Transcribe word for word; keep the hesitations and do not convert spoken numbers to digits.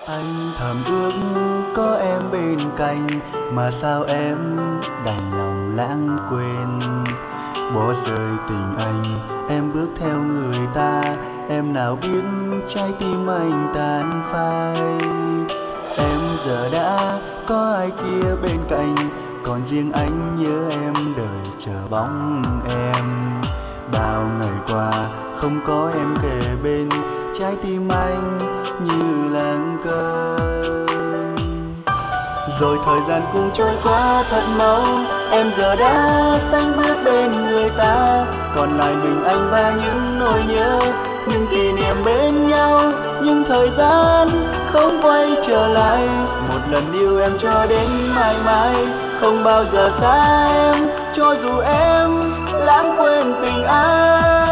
Anh thầm ước có em bên cạnh, mà sao em đành lòng lãng quên. Bỏ rơi tình anh, em bước theo người ta, em nào biết trái tim anh tàn phai. Em giờ đã có ai kia bên cạnh, còn riêng anh nhớ em đợi chờ bóng em. Bao ngày qua không có em kề bên, trái tim anh như lặng câm. Rồi thời gian cũng trôi qua thật mau, em giờ đã sang bước bên người ta, còn lại mình anh và những nỗi nhớ, những kỷ niệm bên nhau. Nhưng thời gian không quay trở lại, một lần yêu em cho đến mãi mãi, không bao giờ xa em, cho dù em lãng quên tình anh.